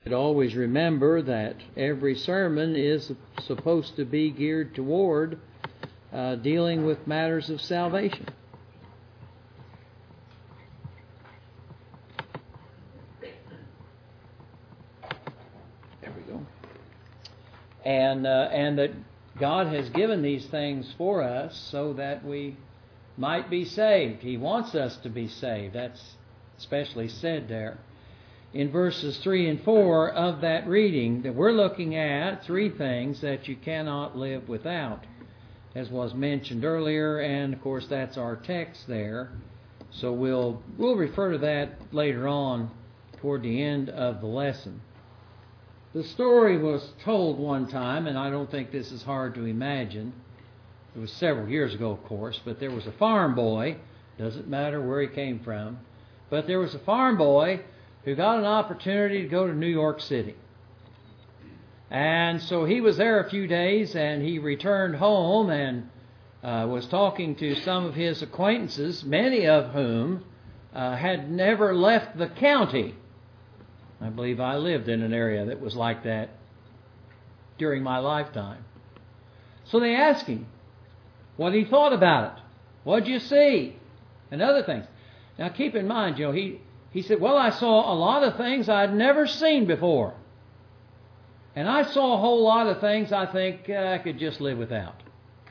But always remember that every sermon is supposed to be geared toward dealing with matters of salvation. There we go. And that God has given these things for us so that we might be saved. He wants us to be saved. That's especially said there in verses 3 and 4 of that reading, that we're looking at three things that you cannot live without, as was mentioned earlier, and of course that's our text there. So we'll refer to that later on toward the end of the lesson. The story was told one time, and I don't think this is hard to imagine. It was several years ago, of course, but there was a farm boy, doesn't matter where he came from, but there was a farm boy who got an opportunity to go to New York City. And so he was there a few days, and he returned home and was talking to some of his acquaintances, many of whom had never left the county. I believe I lived in an area that was like that during my lifetime. So they asked him what he thought about it. What'd you see? And other things. Now keep in mind, he said, well, I saw a lot of things I'd never seen before. And I saw a whole lot of things I think I could just live without.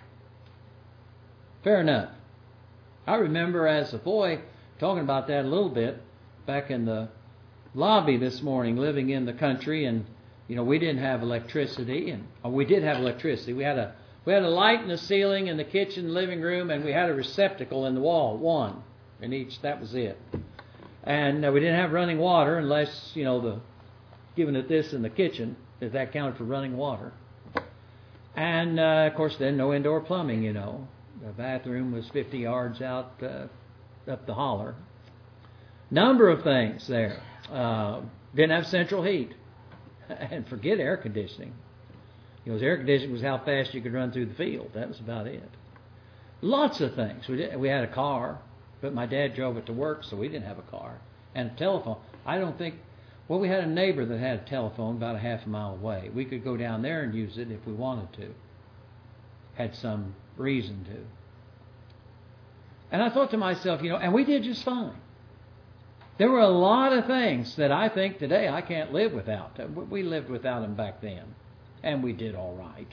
Fair enough. I remember as a boy talking about that a little bit back in the lobby this morning, living in the country, and we didn't have electricity, and we did have electricity. We had a light in the ceiling in the kitchen, living room, and we had a receptacle in the wall, one in each. That was it. And we didn't have running water unless, giving it this in the kitchen, if that counted for running water. And, of course, then no indoor plumbing, The bathroom was 50 yards out up the holler. Number of things there. Didn't have central heat. And forget air conditioning. Air conditioning was how fast you could run through the field. That was about it. Lots of things. We had a car. But my dad drove it to work, so we didn't have a car. And a telephone. We had a neighbor that had a telephone about a half a mile away. We could go down there and use it if we wanted to. Had some reason to. And I thought to myself, and we did just fine. There were a lot of things that I think today I can't live without. We lived without them back then. And we did all right.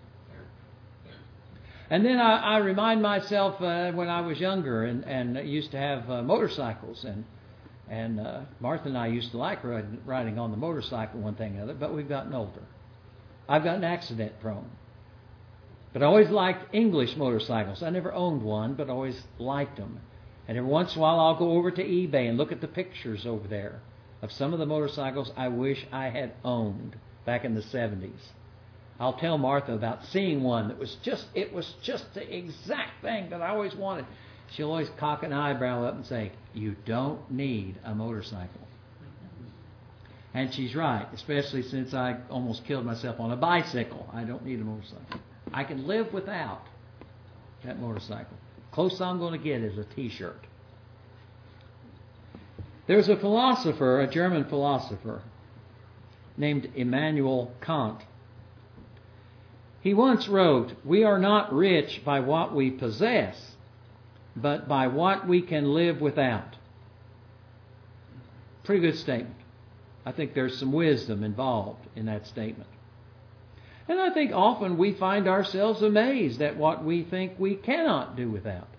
And then I remind myself when I was younger and used to have motorcycles. And Martha and I used to like riding on the motorcycle, one thing or another, but we've gotten older. I've gotten accident prone. But I always liked English motorcycles. I never owned one, but always liked them. And every once in a while I'll go over to eBay and look at the pictures over there of some of the motorcycles I wish I had owned back in the 70s. I'll tell Martha about seeing one that was just the exact thing that I always wanted. She'll always cock an eyebrow up and say, you don't need a motorcycle. And she's right, especially since I almost killed myself on a bicycle. I don't need a motorcycle. I can live without that motorcycle. Closest I'm going to get is a T-shirt. There's a philosopher, a German philosopher, named Immanuel Kant. He once wrote, we are not rich by what we possess, but by what we can live without. Pretty good statement. I think there's some wisdom involved in that statement. And I think often we find ourselves amazed at what we think we cannot do without.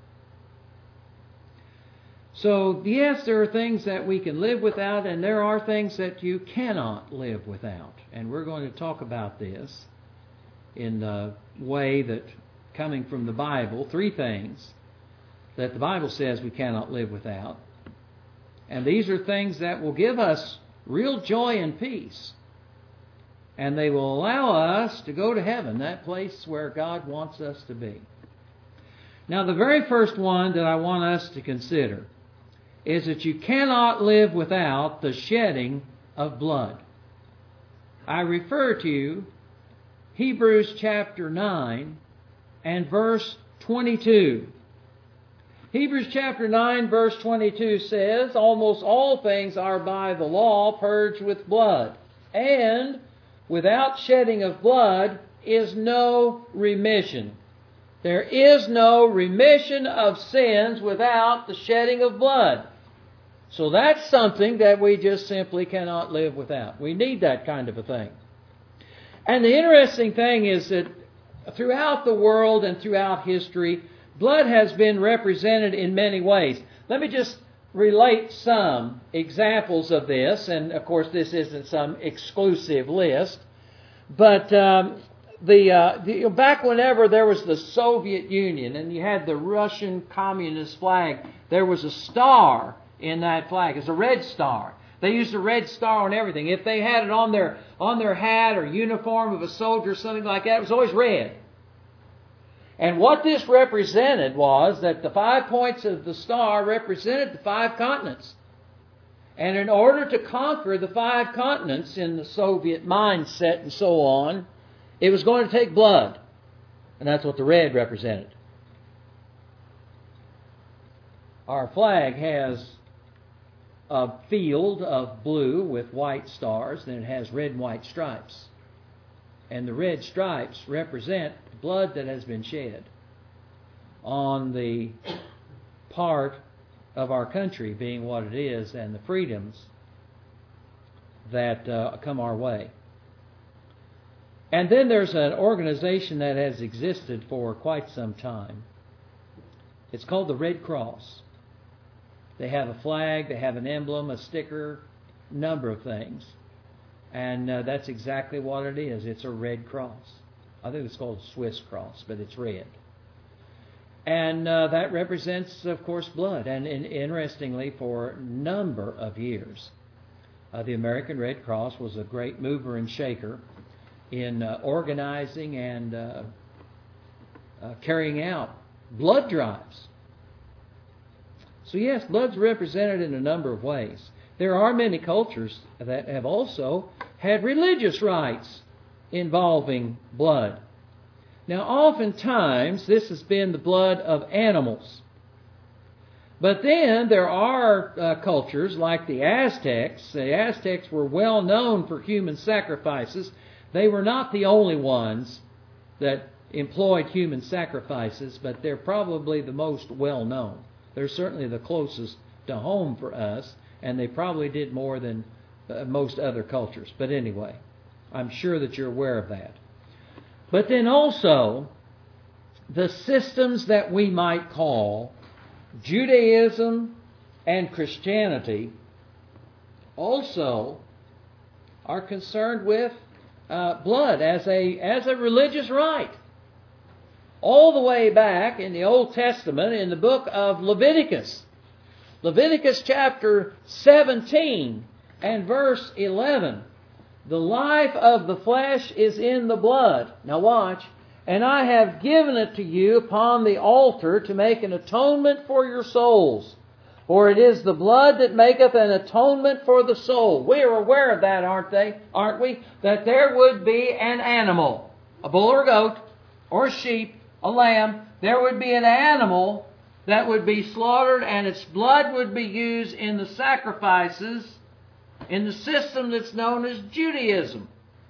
So, yes, there are things that we can live without, and there are things that you cannot live without. And we're going to talk about this in the way that, coming from the Bible, three things that the Bible says we cannot live without. And these are things that will give us real joy and peace. And they will allow us to go to heaven, that place where God wants us to be. Now, the very first one that I want us to consider is that you cannot live without the shedding of blood. I refer to Hebrews chapter 9 and verse 22. Hebrews chapter 9 verse 22 says, almost all things are by the law purged with blood, And without shedding of blood is no remission. There is no remission of sins without the shedding of blood. So that's something that we just simply cannot live without. We need that kind of a thing. And the interesting thing is that throughout the world and throughout history, blood has been represented in many ways. Let me just relate some examples of this. And of course, this isn't some exclusive list. But back whenever there was the Soviet Union and you had the Russian Communist flag, there was a star in that flag. It's a red star. They used a red star on everything. If they had it on their hat or uniform of a soldier or something like that, it was always red. And what this represented was that the 5 points of the star represented the 5 continents. And in order to conquer the 5 continents in the Soviet mindset and so on, it was going to take blood. And that's what the red represented. Our flag has a field of blue with white stars, and it has red and white stripes. And the red stripes represent blood that has been shed on the part of our country being what it is and the freedoms that come our way. And then there's an organization that has existed for quite some time. It's called the Red Cross. They have a flag, they have an emblem, a sticker, number of things. And that's exactly what it is. It's a red cross. I think it's called a Swiss cross, but it's red. And that represents, of course, blood. And interestingly, for a number of years, the American Red Cross was a great mover and shaker in organizing and carrying out blood drives. So yes, blood's represented in a number of ways. There are many cultures that have also had religious rites involving blood. Now, oftentimes, this has been the blood of animals. But then there are cultures like the Aztecs. The Aztecs were well known for human sacrifices. They were not the only ones that employed human sacrifices, but they're probably the most well known. They're certainly the closest to home for us, and they probably did more than most other cultures. But anyway, I'm sure that you're aware of that. But then also, the systems that we might call Judaism and Christianity also are concerned with blood as a religious rite. All the way back in the Old Testament, in the book of Leviticus. Leviticus chapter 17 and verse 11. The life of the flesh is in the blood. Now watch. And I have given it to you upon the altar to make an atonement for your souls. For it is the blood that maketh an atonement for the soul. We are aware of that, aren't we? That there would be an animal, a bull or a goat, or a sheep, a lamb. There would be an animal that would be slaughtered, and its blood would be used in the sacrifices in the system that's known as Judaism.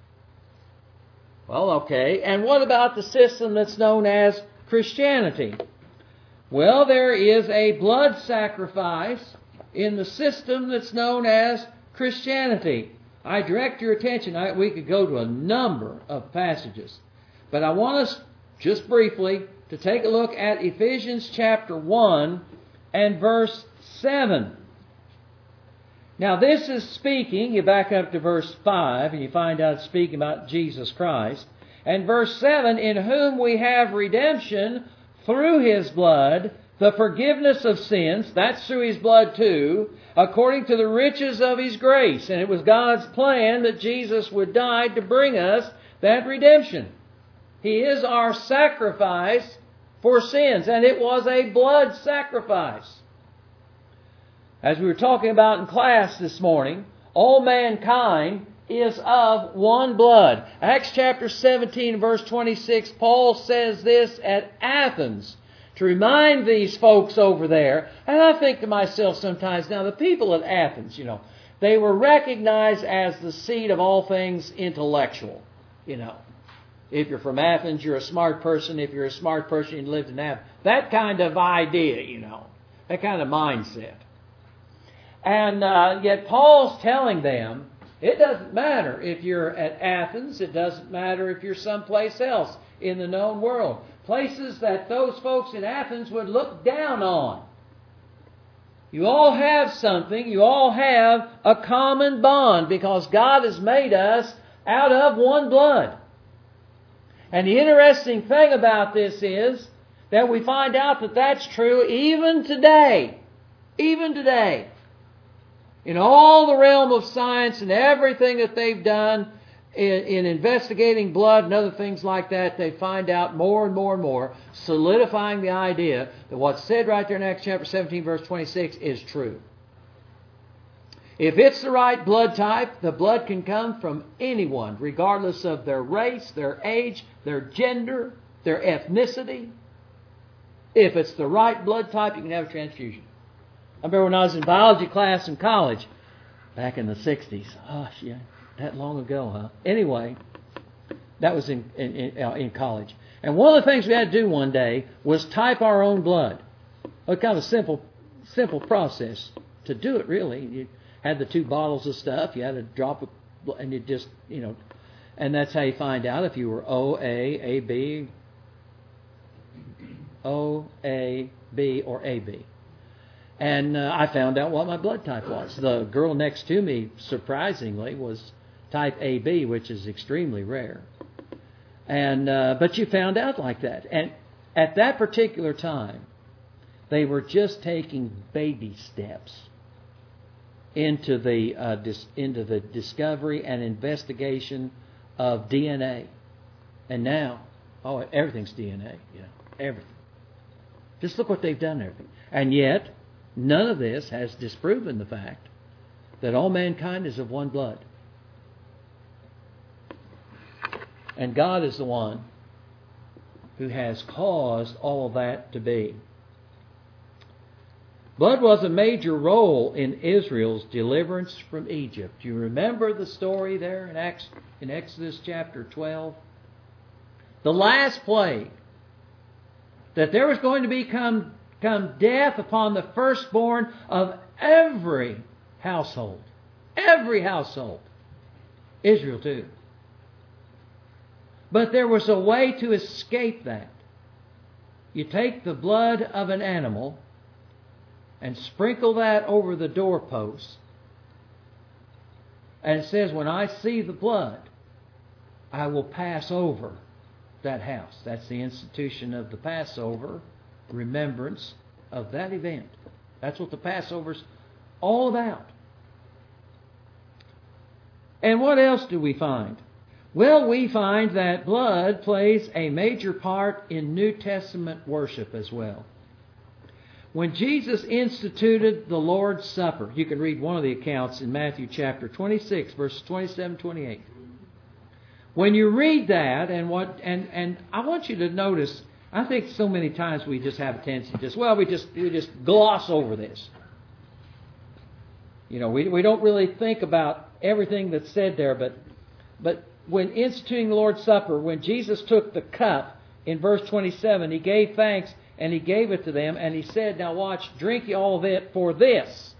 Well, okay. And what about the system that's known as Christianity? Well, there is a blood sacrifice in the system that's known as Christianity. I direct your attention. We could go to a number of passages. But I want us, just briefly, to take a look at Ephesians chapter 1 and verse 7. Now this is speaking, you back up to verse 5 and you find out it's speaking about Jesus Christ. And verse 7, in whom we have redemption through His blood, the forgiveness of sins, that's through His blood too, according to the riches of His grace. And it was God's plan that Jesus would die to bring us that redemption. He is our sacrifice for sins, and it was a blood sacrifice. As we were talking about in class this morning, all mankind is of one blood. Acts chapter 17, verse 26, Paul says this at Athens to remind these folks over there. And I think to myself sometimes, now the people at Athens, They were recognized as the seat of all things intellectual. If you're from Athens, you're a smart person. If you're a smart person, you lived in Athens. That kind of idea, that kind of mindset. And yet Paul's telling them, it doesn't matter if you're at Athens. It doesn't matter if you're someplace else in the known world. Places that those folks in Athens would look down on. You all have something. You all have a common bond because God has made us out of one blood. And the interesting thing about this is that we find out that that's true even today. Even today. In all the realm of science and everything that they've done in investigating blood and other things like that, they find out more and more and more, solidifying the idea that what's said right there in Acts chapter 17, verse 26 is true. If it's the right blood type, the blood can come from anyone, regardless of their race, their age, their gender, their ethnicity. If it's the right blood type, you can have a transfusion. I remember when I was in biology class in college, back in the 60s. Oh, yeah, that long ago, huh? Anyway, that was in college. And one of the things we had to do one day was type our own blood. It was kind of a simple process to do it, really. You had the 2 bottles of stuff. You had a drop of, and you just, and that's how you find out if you were OA, AB, or AB. And I found out what my blood type was. The girl next to me, surprisingly, was type AB, which is extremely rare. And but you found out like that. And at that particular time, they were just taking baby steps into the discovery and investigation of DNA. And now, everything's DNA. Everything. Just look what they've done. Everything. And yet, none of this has disproven the fact that all mankind is of one blood. And God is the one who has caused all of that to be. Blood was a major role in Israel's deliverance from Egypt. You remember the story there in Exodus chapter 12? The last plague, that there was going to become death upon the firstborn of every household. Every household. Israel too. But there was a way to escape that. You take the blood of an animal and sprinkle that over the doorpost. And it says, when I see the blood, I will pass over that house. That's the institution of the Passover, remembrance of that event. That's what the Passover's all about. And what else do we find? Well, we find that blood plays a major part in New Testament worship as well. When Jesus instituted the Lord's Supper, you can read one of the accounts in Matthew chapter 26, verses 27-28. When you read that, and I want you to notice, I think so many times we just have a tendency to we just gloss over this. We don't really think about everything that's said there, but when instituting the Lord's Supper, when Jesus took the cup in verse 27, He gave thanks and He gave it to them, and He said, now watch, drink ye all of it, for this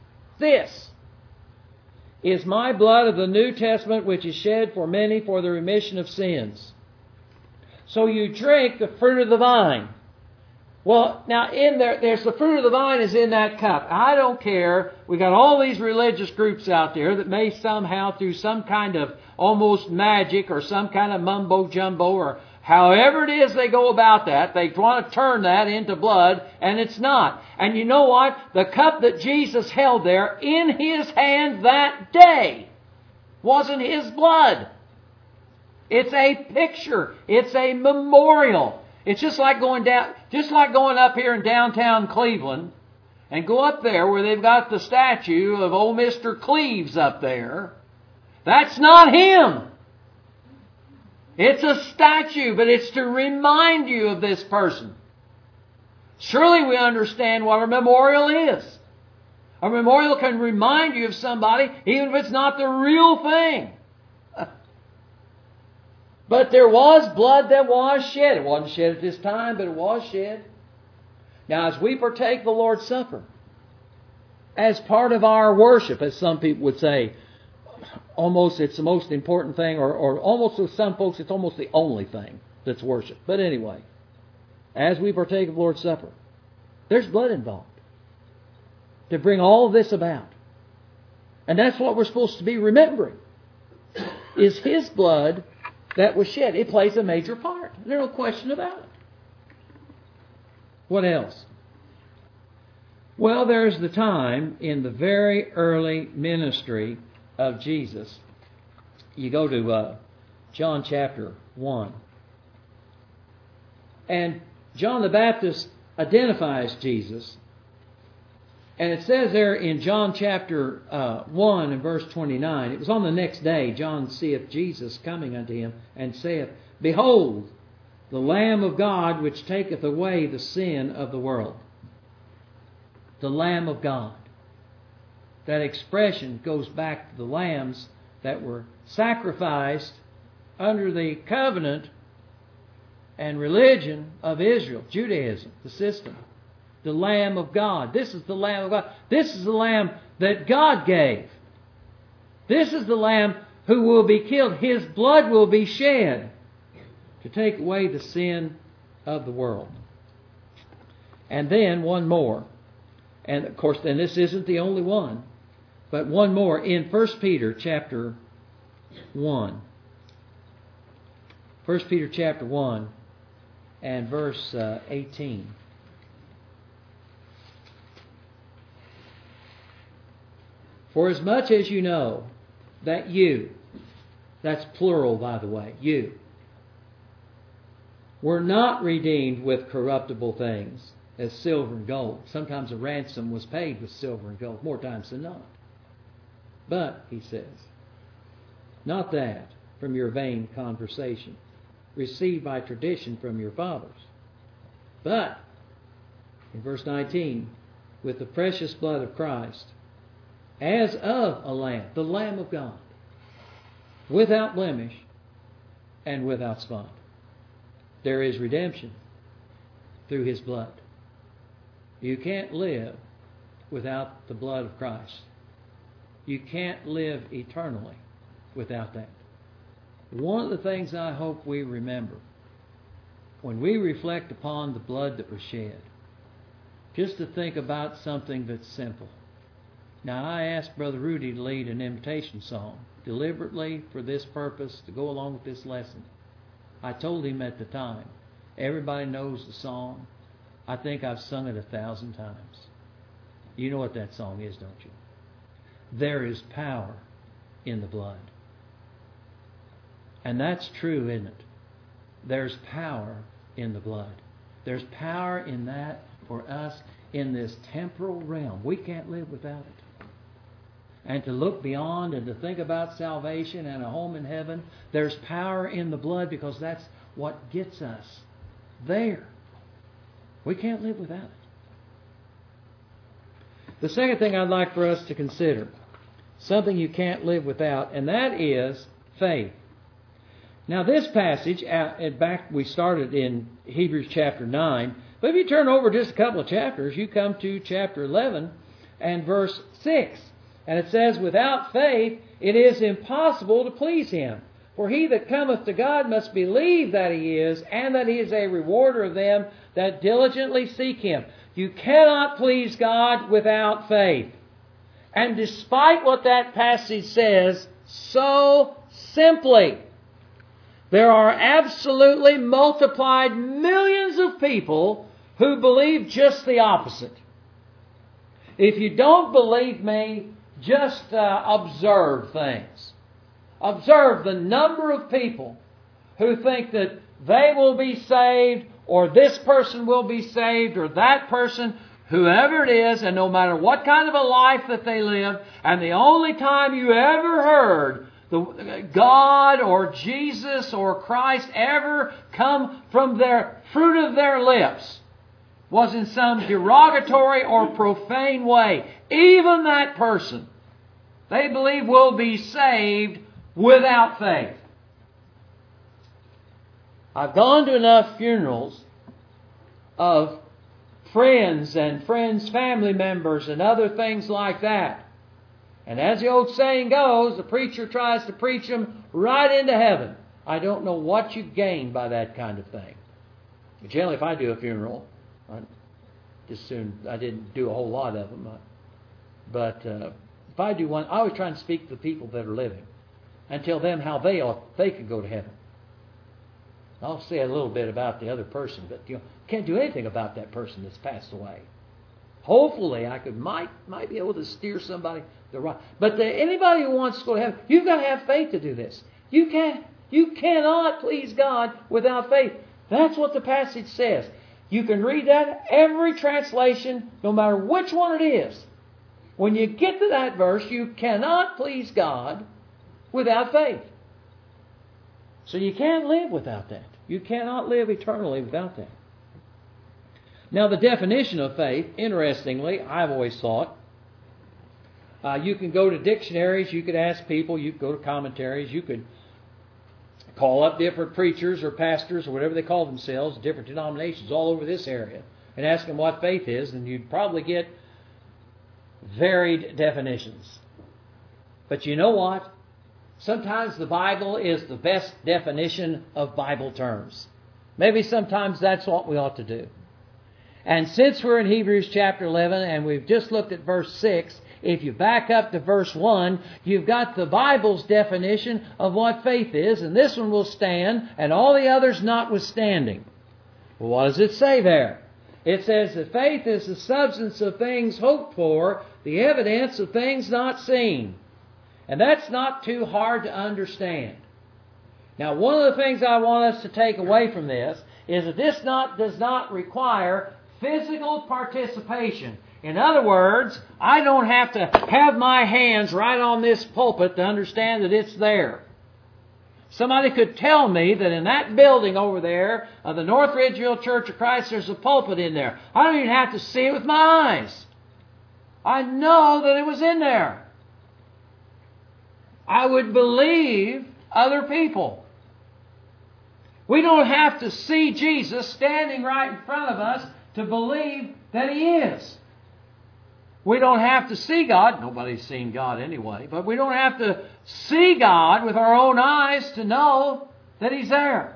is my blood of the New Testament, which is shed for many for the remission of sins. So you drink the fruit of the vine. Well, now in there's the fruit of the vine is in that cup. I don't care. We got all these religious groups out there that may somehow, through some kind of almost magic or some kind of mumbo jumbo or however it is they go about that, they want to turn that into blood, and it's not. And you know what? The cup that Jesus held there in His hand that day wasn't His blood. It's a picture. It's a memorial. It's just like going up here in downtown Cleveland and go up there where they've got the statue of old Mr. Cleves up there. That's not him. It's a statue, but it's to remind you of this person. Surely we understand what a memorial is. A memorial can remind you of somebody, even if it's not the real thing. But there was blood that was shed. It wasn't shed at this time, but it was shed. Now, as we partake the Lord's Supper, as part of our worship, as some people would say, almost it's the most important thing, or almost with some folks, it's almost the only thing that's worship. But anyway, as we partake of the Lord's Supper, there's blood involved to bring all of this about. And that's what we're supposed to be remembering, is His blood that was shed. It plays a major part. There's no question about it. What else? Well, there's the time in the very early ministry of Jesus. You go to John chapter 1. And John the Baptist identifies Jesus. And it says there in John chapter 1 and verse 29, it was on the next day, John seeth Jesus coming unto him, and saith, Behold, the Lamb of God, which taketh away the sin of the world. The Lamb of God. That expression goes back to the lambs that were sacrificed under the covenant and religion of Israel, Judaism, the system. The Lamb of God. This is the Lamb of God. This is the Lamb that God gave. This is the Lamb who will be killed. His blood will be shed to take away the sin of the world. And then one more. And of course, then this isn't the only one. But one more in 1 Peter chapter 1. 1 Peter chapter 1 and verse 18. For as much as you know that you, that's plural by the way, you, were not redeemed with corruptible things as silver and gold. Sometimes a ransom was paid with silver and gold, more times than not. But, he says, not that from your vain conversation, received by tradition from your fathers, but, in verse 19, with the precious blood of Christ, as of a lamb, the Lamb of God, without blemish and without spot. There is redemption through His blood. You can't live without the blood of Christ. You can't live eternally without that. One of the things I hope we remember when we reflect upon the blood that was shed, just to think about something that's simple. Now, I asked Brother Rudy to lead an invitation song deliberately for this purpose, to go along with this lesson. I told him at the time, everybody knows the song. I think I've sung it 1,000 times. You know what that song is, don't you? There is power in the blood. And that's true, isn't it? There's power in the blood. There's power in that for us in this temporal realm. We can't live without it. And to look beyond and to think about salvation and a home in heaven, there's power in the blood because that's what gets us there. We can't live without it. The second thing I'd like for us to consider, something you can't live without, and that is faith. Now this passage, back we started in Hebrews chapter 9, but if you turn over just a couple of chapters, you come to chapter 11 and verse 6. And it says, without faith it is impossible to please Him. For he that cometh to God must believe that He is, and that He is a rewarder of them that diligently seek Him. You cannot please God without faith. And despite what that passage says, so simply, there are absolutely multiplied millions of people who believe just the opposite. If you don't believe me, just observe things. Observe the number of people who think that they will be saved, or this person will be saved, or that person, whoever it is, and no matter what kind of a life that they live, and the only time you ever heard God or Jesus or Christ ever come from their fruit of their lips was in some derogatory or profane way, even that person, they believe, will be saved without faith. I've gone to enough funerals of friends and friends' family members and other things like that. And as the old saying goes, the preacher tries to preach them right into heaven. I don't know what you gain by that kind of thing. Generally, if I do a funeral, I didn't do a whole lot of them. But if I do one, I always try and speak to the people that are living and tell them how they could go to heaven. I'll say a little bit about the other person, but can't do anything about that person that's passed away. Hopefully, I might be able to steer somebody the right. But anybody who wants to go to heaven, you've got to have faith to do this. You cannot please God without faith. That's what the passage says. You can read that every translation, no matter which one it is. When you get to that verse, you cannot please God without faith. So you can't live without that. You cannot live eternally without that. Now, the definition of faith, interestingly, I've always thought, you can go to dictionaries, you could ask people, you could go to commentaries, you could call up different preachers or pastors or whatever they call themselves, different denominations all over this area, and ask them what faith is, and you'd probably get varied definitions. But you know what? Sometimes the Bible is the best definition of Bible terms. Maybe sometimes that's what we ought to do. And since we're in Hebrews chapter 11 and we've just looked at verse 6, if you back up to verse 1, you've got the Bible's definition of what faith is, and this one will stand, and all the others notwithstanding. Well, what does it say there? It says that faith is the substance of things hoped for, the evidence of things not seen. And that's not too hard to understand. Now, one of the things I want us to take away from this is that this does not require physical participation. In other words, I don't have to have my hands right on this pulpit to understand that it's there. Somebody could tell me that in that building over there of the North Ridgeville Church of Christ, there's a pulpit in there. I don't even have to see it with my eyes. I know that it was in there. I would believe other people. We don't have to see Jesus standing right in front of us to believe that He is. We don't have to see God. Nobody's seen God anyway. But we don't have to see God with our own eyes to know that He's there.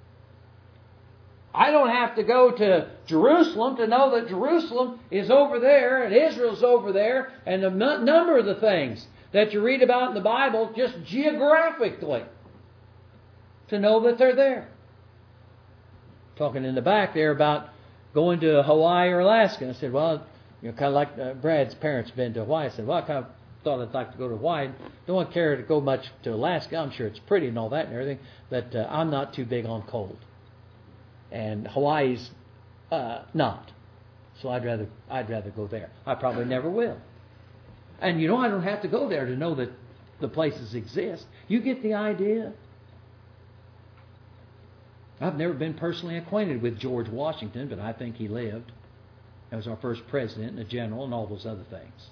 I don't have to go to Jerusalem to know that Jerusalem is over there and Israel's over there and a number of the things that you read about in the Bible just geographically to know that they're there. Talking in the back there about going to Hawaii or Alaska. I said, well, kind of like Brad's parents been to Hawaii. I said, well, I kind of thought I'd like to go to Hawaii. Don't care to go much to Alaska. I'm sure it's pretty and all that and everything, but I'm not too big on cold. And Hawaii's not. So I'd rather go there. I probably never will. And I don't have to go there to know that the places exist. You get the idea? I've never been personally acquainted with George Washington, but I think he lived. He was our first president and a general and all those other things.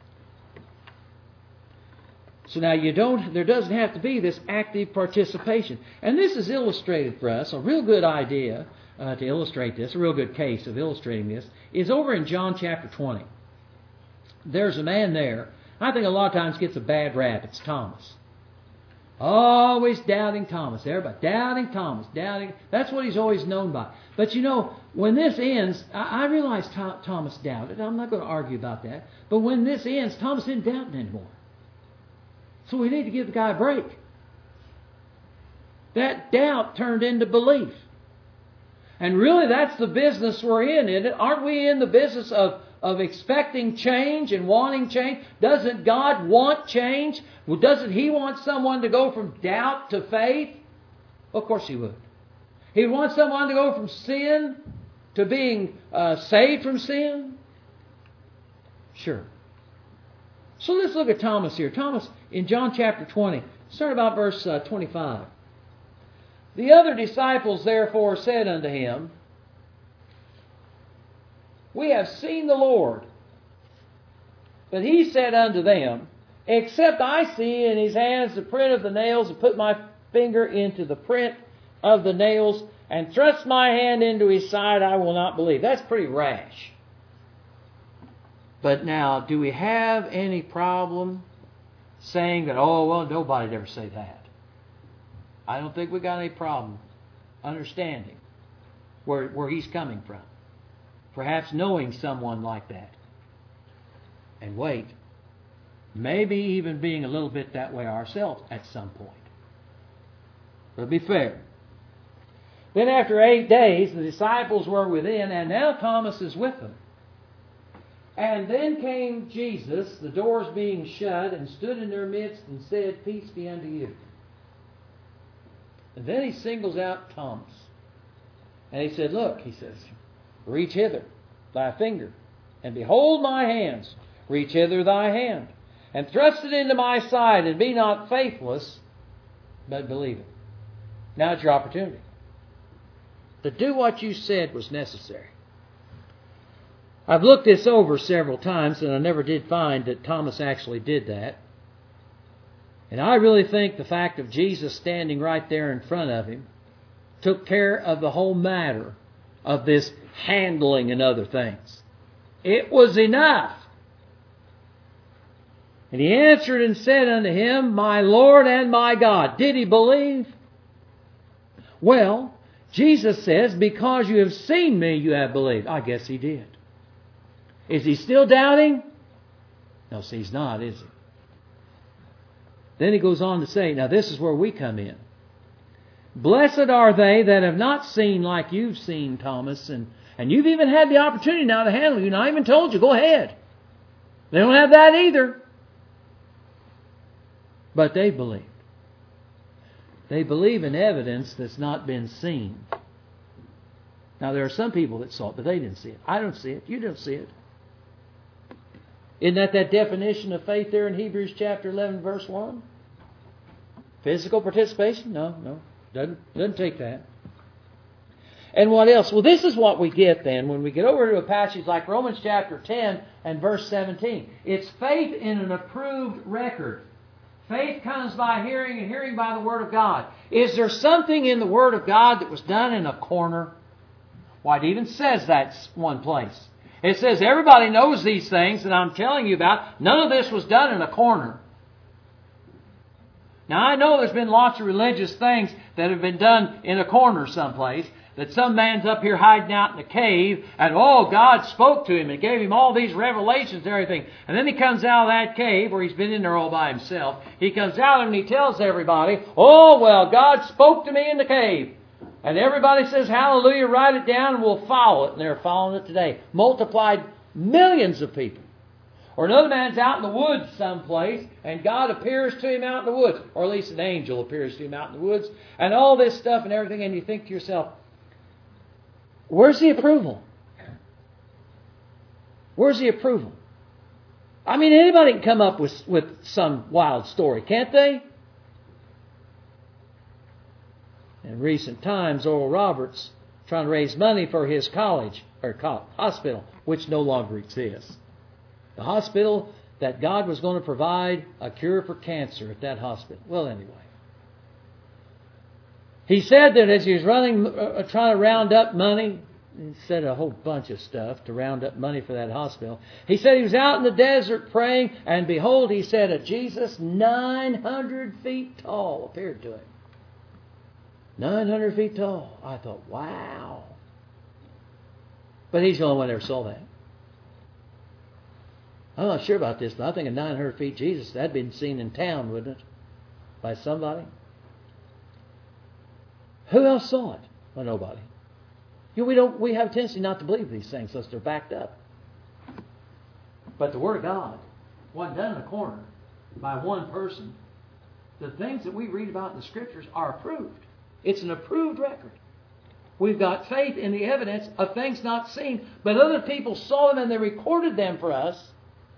So now there doesn't have to be this active participation. And this is illustrated for us, a real good idea to illustrate this, a real good case of illustrating this, is over in John chapter 20. There's a man there, I think a lot of times gets a bad rap. It's Thomas. Always doubting Thomas. Everybody, doubting Thomas. That's what he's always known by. But when this ends, I realize Thomas doubted. I'm not going to argue about that. But when this ends, Thomas isn't doubting anymore. So we need to give the guy a break. That doubt turned into belief. And really that's the business we're in, isn't it? Aren't we in the business of expecting change and wanting change? Doesn't God want change? Well, doesn't He want someone to go from doubt to faith? Of course He would. He wants someone to go from sin to being saved from sin? Sure. So let's look at Thomas here. Thomas in John chapter 20. Start about verse 25. The other disciples therefore said unto Him, We have seen the Lord. But he said unto them, Except I see in his hands the print of the nails, and put my finger into the print of the nails, and thrust my hand into his side, I will not believe. That's pretty rash. But now, do we have any problem saying that, oh, well, nobody'd ever say that? I don't think we got any problem understanding where he's coming from. Perhaps knowing someone like that. And wait, maybe even being a little bit that way ourselves at some point. But to be fair. Then after 8 days, the disciples were within, and now Thomas is with them. And then came Jesus, the doors being shut, and stood in their midst and said, Peace be unto you. And then he singles out Thomas. And he said, Look, he says, reach hither thy finger, and behold my hands. Reach hither thy hand, and thrust it into my side, and be not faithless, but believe it. Now it's your opportunity. To do what you said was necessary. I've looked this over several times, and I never did find that Thomas actually did that. And I really think the fact of Jesus standing right there in front of him took care of the whole matter of this handling and other things. It was enough. And he answered and said unto him, My Lord and my God. Did he believe? Well, Jesus says, because you have seen me, you have believed. I guess he did. Is he still doubting? No, see, he's not, is he? Then he goes on to say, now this is where we come in. Blessed are they that have not seen like you've seen, Thomas, and you've even had the opportunity now to handle you. And I even told you, go ahead. They don't have that either. But they believed. They believe in evidence that's not been seen. Now there are some people that saw it, but they didn't see it. I don't see it. You don't see it. Isn't that definition of faith there in Hebrews chapter 11, verse 1? Physical participation? No. Doesn't take that. And what else? Well, this is what we get then when we get over to a passage like Romans chapter 10 and verse 17. It's faith in an approved record. Faith comes by hearing, and hearing by the Word of God. Is there something in the Word of God that was done in a corner? Why, it even says that one place. It says everybody knows these things that I'm telling you about. None of this was done in a corner. Now, I know there's been lots of religious things that have been done in a corner someplace. That some man's up here hiding out in a cave, and God spoke to him and gave him all these revelations and everything. And then he comes out of that cave, where he's been in there all by himself. He comes out and he tells everybody, God spoke to me in the cave. And everybody says, hallelujah, write it down, and we'll follow it. And they're following it today. Multiplied millions of people. Or another man's out in the woods someplace, and God appears to him out in the woods. Or at least an angel appears to him out in the woods. And all this stuff and everything, and you think to yourself, where's the approval? Where's the approval? I mean, anybody can come up with some wild story, can't they? In recent times, Oral Roberts trying to raise money for his college or hospital, which no longer exists. The hospital that God was going to provide a cure for cancer at that hospital. Well, anyway. He said that as he was trying to round up money, he said a whole bunch of stuff to round up money for that hospital. He said he was out in the desert praying, and behold, he said, a Jesus 900 feet tall appeared to him. 900 feet tall. I thought, wow. But he's the only one that ever saw that. I'm not sure about this, but I think a 900 feet Jesus, that'd been seen in town, wouldn't it? By somebody. Who else saw it? Well, nobody. We have a tendency not to believe these things unless they're backed up. But the Word of God wasn't done in a corner by one person. The things that we read about in the Scriptures are approved. It's an approved record. We've got faith in the evidence of things not seen, but other people saw them and they recorded them for us.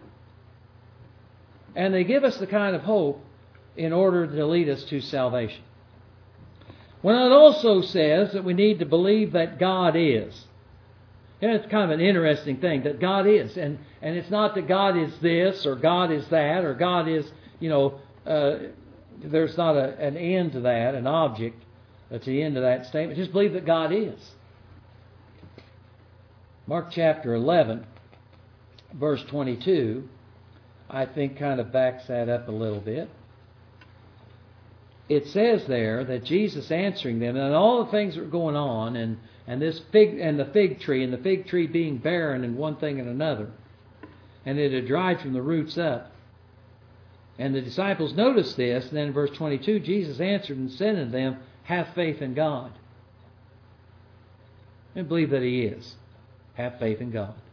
And they give us the kind of hope in order to lead us to salvation. Well, it also says that we need to believe that God is. And it's kind of an interesting thing that God is. And it's not that God is this or God is that or God is, there's not an end to that, an object that's the end of that statement. Just believe that God is. Mark chapter 11, verse 22, I think kind of backs that up a little bit. It says there that Jesus answering them, and all the things that were going on, and this fig and the fig tree being barren and one thing and another, and it had dried from the roots up. And the disciples noticed this, and then in verse 22, Jesus answered and said unto them, have faith in God. And believe that He is. Have faith in God.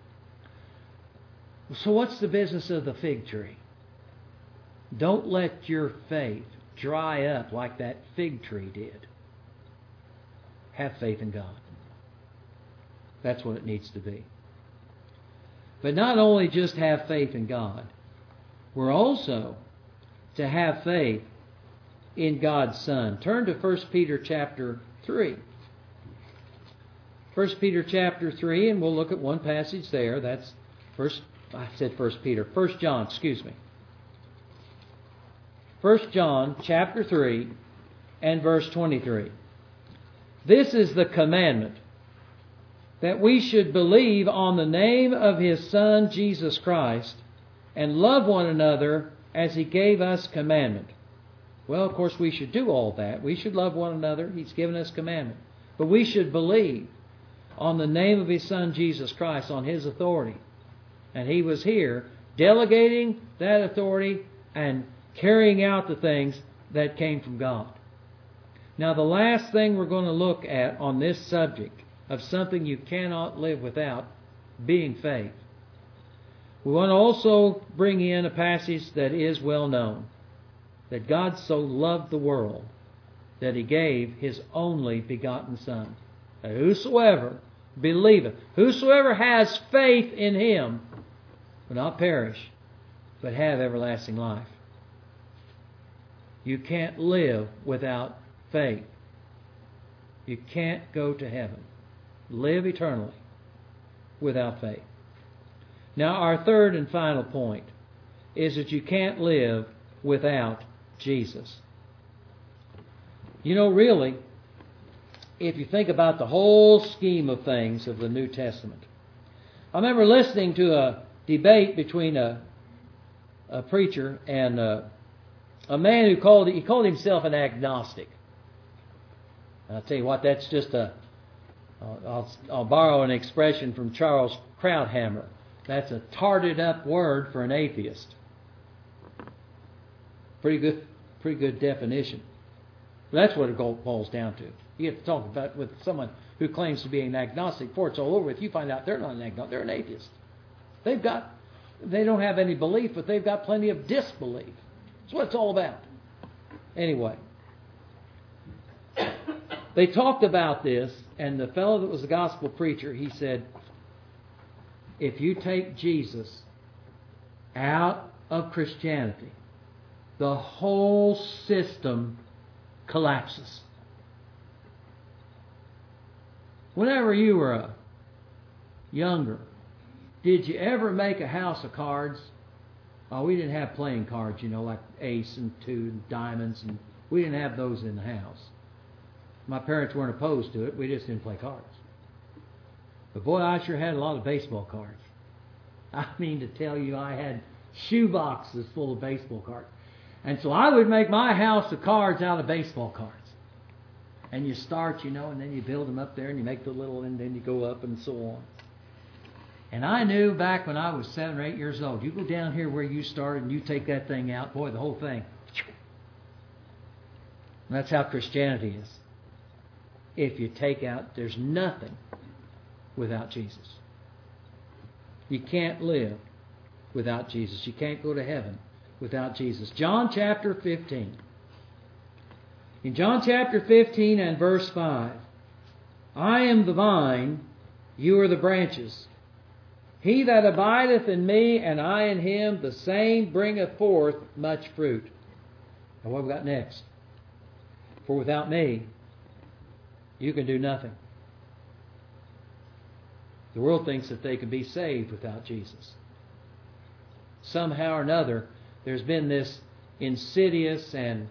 So what's the business of the fig tree? Don't let your faith dry up like that fig tree did. Have faith in God. That's what it needs to be. But not only just have faith in God, we're also to have faith in God's Son. Turn to 1 Peter chapter 3. 1 Peter chapter 3, and we'll look at one passage there. That's 1 John, excuse me. 1 John chapter 3 and verse 23. This is the commandment, that we should believe on the name of His Son, Jesus Christ, and love one another as He gave us commandment. Well, of course, we should do all that. We should love one another. He's given us commandment. But we should believe on the name of His Son, Jesus Christ, on His authority. And He was here delegating that authority and carrying out the things that came from God. Now, the last thing we're going to look at on this subject of something you cannot live without, being faith. We want to also bring in a passage that is well known, that God so loved the world that He gave His only begotten Son, that whosoever believeth, whosoever has faith in Him, will not perish, but have everlasting life. You can't live without faith. You can't go to heaven, live eternally, without faith. Now, our third and final point is that you can't live without Jesus. Really, if you think about the whole scheme of things of the New Testament, I remember listening to a debate between a preacher and a man who called himself an agnostic. And I'll tell you what, that's just I'll borrow an expression from Charles Krauthammer. That's a tarted up word for an atheist. Pretty good definition. That's what it boils down to. You have to talk about with someone who claims to be an agnostic before it's all over with. You find out they're not an agnostic, they're an atheist. They don't have any belief, but they've got plenty of disbelief. That's what it's all about. Anyway, they talked about this, and the fellow that was a gospel preacher, he said, if you take Jesus out of Christianity, the whole system collapses. Whenever you were younger, did you ever make a house of cards? Oh, we didn't have playing cards, like ace and two and diamonds, and we didn't have those in the house. My parents weren't opposed to it. We just didn't play cards. But boy, I sure had a lot of baseball cards. I mean to tell you, I had shoe boxes full of baseball cards. And so I would make my house of cards out of baseball cards. And you start, and then you build them up there, and you make the little, and then you go up and so on. And I knew back when I was 7 or 8 years old, you go down here where you started and you take that thing out, boy, the whole thing. And that's how Christianity is. If you take out, there's nothing without Jesus. You can't live without Jesus. You can't go to heaven without Jesus. John chapter 15. In John chapter 15 and verse 5, I am the vine, you are the branches. He that abideth in me, and I in him, the same bringeth forth much fruit. And what have we got next? For without me, you can do nothing. The world thinks that they can be saved without Jesus. Somehow or another, there's been this insidious and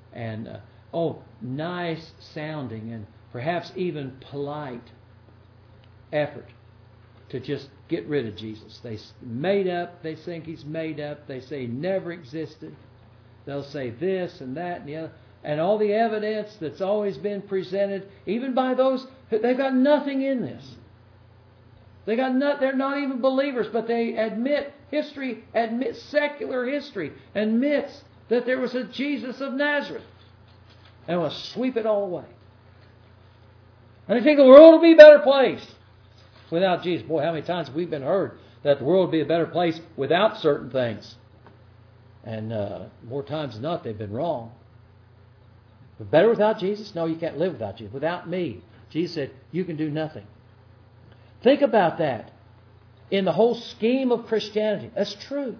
nice sounding and perhaps even polite effort to just get rid of Jesus. They think He's made up. They say He never existed. They'll say this and that and the other. And all the evidence that's always been presented, even by those, they've got nothing in this. They're not even believers, but they admit secular history admits that there was a Jesus of Nazareth. And will sweep it all away. And they think the world will be a better place without Jesus. Boy, how many times have we been heard that the world would be a better place without certain things? And more times than not, they've been wrong. But better without Jesus? No, you can't live without Jesus. Without me, Jesus said, you can do nothing. Think about that. In the whole scheme of Christianity, that's true.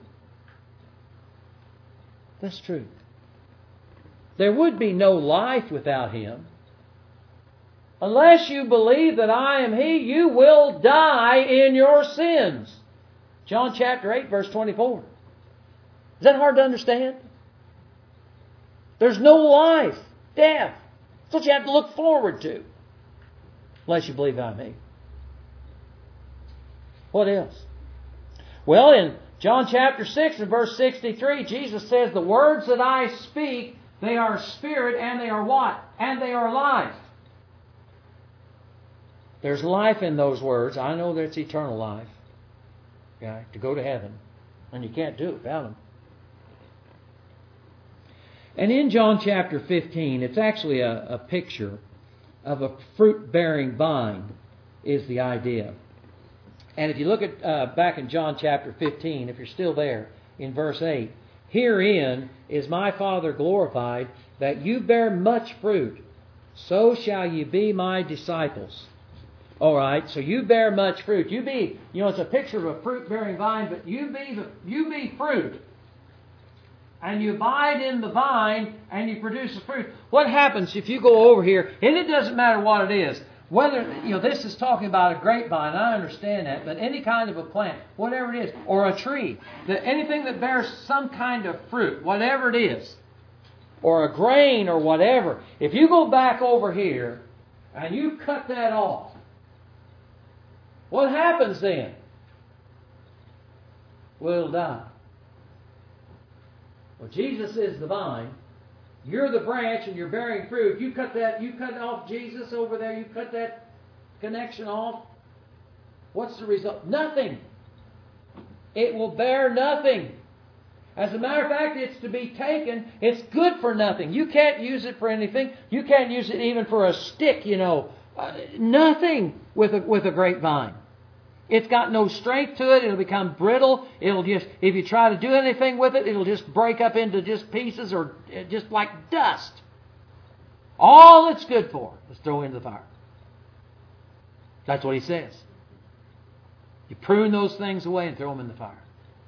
That's true. There would be no life without Him. Unless you believe that I am He, you will die in your sins. John chapter 8, verse 24. Is that hard to understand? There's no life. Death. That's what you have to look forward to. Unless you believe I'm He. What else? Well, in John chapter 6 and verse 63, Jesus says, the words that I speak, they are spirit and they are what? And they are life. There's life in those words. I know that's eternal life. Okay? To go to heaven. And you can't do it without them. And in John chapter 15, it's actually a picture of a fruit-bearing vine is the idea. And if you look at back in John chapter 15, if you're still there, in verse 8, herein is my Father glorified, that you bear much fruit, so shall you be my disciples. All right, so you bear much fruit. You be, it's a picture of a fruit-bearing vine, but you be fruit. And you abide in the vine, and you produce the fruit. What happens if you go over here, and it doesn't matter what it is, whether, this is talking about a grapevine, I understand that, but any kind of a plant, whatever it is, or a tree, anything that bears some kind of fruit, whatever it is, or a grain or whatever, if you go back over here and you cut that off, what happens then? Well, it'll die. Well, Jesus is the vine. You're the branch and you're bearing fruit. You cut off Jesus over there, you cut that connection off. What's the result? Nothing. It will bear nothing. As a matter of fact, it's to be taken. It's good for nothing. You can't use it for anything. You can't use it even for a stick, nothing with a grapevine. It's got no strength to it. It'll become brittle. It'll just, if you try to do anything with it, it'll just break up into just pieces or just like dust. All it's good for is throw into the fire. That's what he says. You prune those things away and throw them in the fire.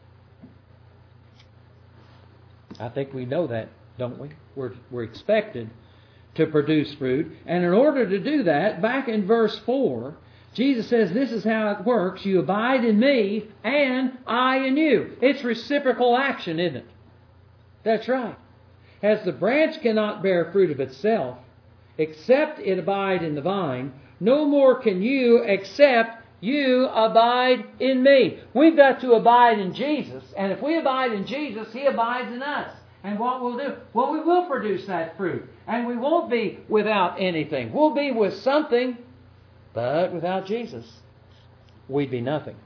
I think we know that, don't we? We're expected to produce fruit. And in order to do that, back in verse 4, Jesus says this is how it works. You abide in me and I in you. It's reciprocal action, isn't it? That's right. As the branch cannot bear fruit of itself, except it abide in the vine, no more can you except you abide in me. We've got to abide in Jesus. And if we abide in Jesus, He abides in us. And what we'll do? Well, we will produce that fruit. And we won't be without anything. We'll be with something. But without Jesus, we'd be nothing.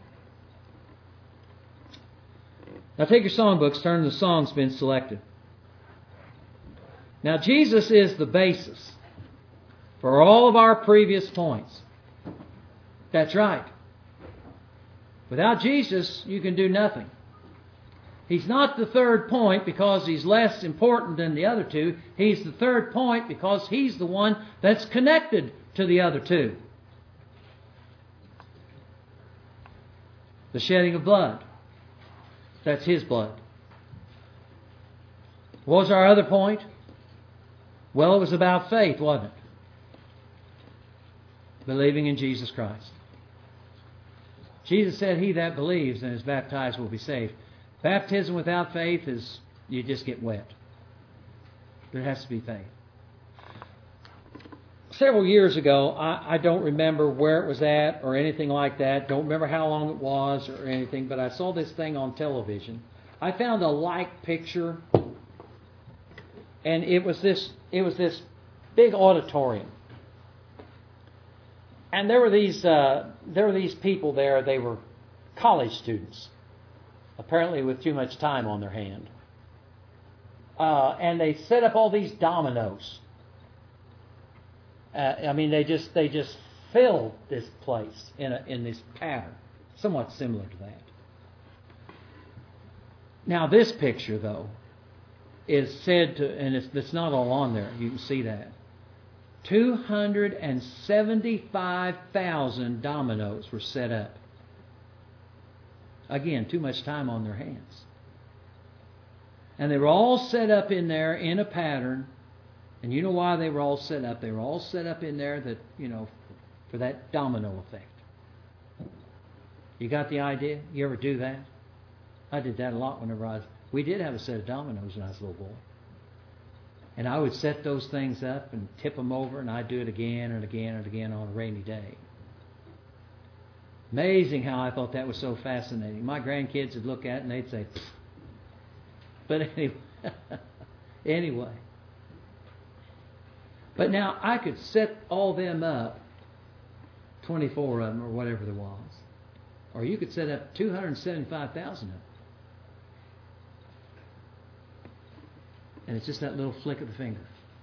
Now take your songbooks, turn to the songs been selected. Now Jesus is the basis for all of our previous points. That's right. Without Jesus, you can do nothing. He's not the third point because He's less important than the other two. He's the third point because He's the one that's connected to the other two. The shedding of blood. That's His blood. What was our other point? Well, it was about faith, wasn't it? Believing in Jesus Christ. Jesus said, he that believes and is baptized will be saved. Baptism without faith is you just get wet. There has to be faith. Several years ago, I don't remember where it was at or anything like that. Don't remember how long it was or anything, but I saw this thing on television. I found a like picture, and it was this big auditorium. And there were these people there. They were college students, apparently with too much time on their hand. And they set up all these dominoes. They just filled this place in this pattern, somewhat similar to that. Now this picture, though, is said to, and it's not all on there. You can see that. 275,000 dominoes were set up. Again, too much time on their hands. And they were all set up in there in a pattern. And you know why they were all set up? They were all set up in there that, for that domino effect. You got the idea? You ever do that? I did that a lot whenever we did have a set of dominoes when I was a little boy. And I would set those things up and tip them over, and I'd do it again and again and again on a rainy day. Amazing how I thought that was so fascinating. My grandkids would look at it and they'd say, pfft. But anyway. But now I could set all them up, 24 of them or whatever there was. Or you could set up 275,000 of them. And it's just that little flick of the finger.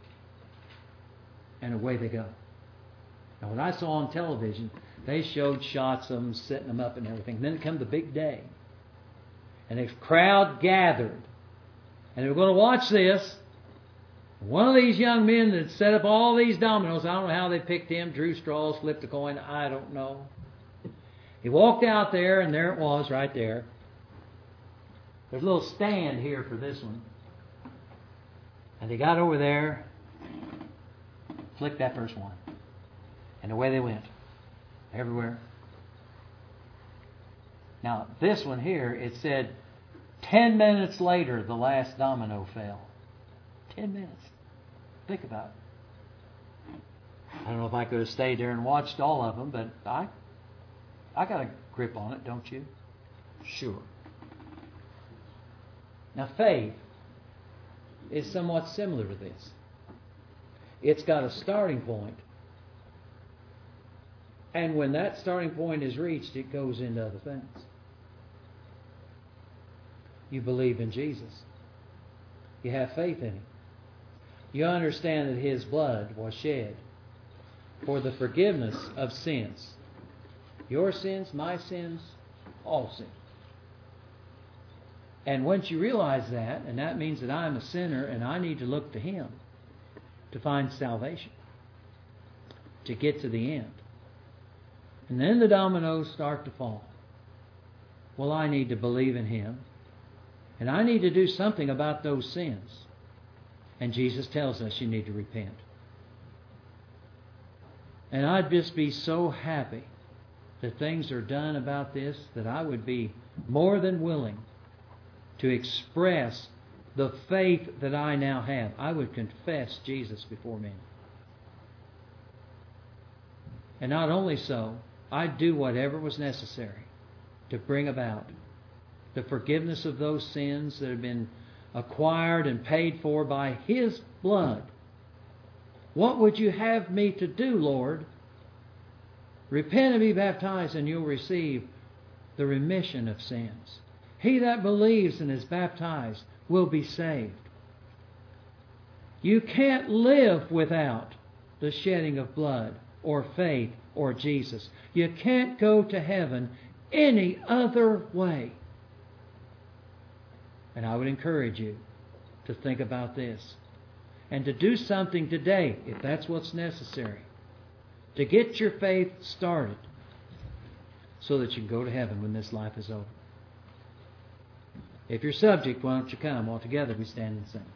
And away they go. Now when I saw on television, they showed shots of them setting them up and everything. Then it come the big day. And a crowd gathered. And they were going to watch this. One of these young men that set up all these dominoes, I don't know how they picked him, drew straws, flipped a coin, I don't know. He walked out there, and there it was right there. There's a little stand here for this one. And they got over there, flicked that first one. And away they went. Everywhere. Now, this one here, it said 10 minutes later, the last domino fell. 10 minutes. Think about it. I don't know if I could have stayed there and watched all of them, but I got a grip on it, don't you? Sure. Now, faith is somewhat similar to this. It's got a starting point. And when that starting point is reached, it goes into other things. You believe in Jesus. You have faith in Him. You understand that His blood was shed for the forgiveness of sins. Your sins, my sins, all sins. And once you realize that, and that means that I'm a sinner and I need to look to Him to find salvation, to get to the end. And then the dominoes start to fall. Well, I need to believe in Him. And I need to do something about those sins. And Jesus tells us you need to repent. And I'd just be so happy that things are done about this that I would be more than willing to express the faith that I now have. I would confess Jesus before men. And not only so, I'd do whatever was necessary to bring about the forgiveness of those sins that have been acquired and paid for by His blood. What would you have me to do, Lord? Repent and be baptized, and you'll receive the remission of sins. He that believes and is baptized will be saved. You can't live without the shedding of blood or faith or Jesus. You can't go to heaven any other way. And I would encourage you to think about this and to do something today, if that's what's necessary, to get your faith started so that you can go to heaven when this life is over. If you're subject, why don't you come? All together we stand and sing.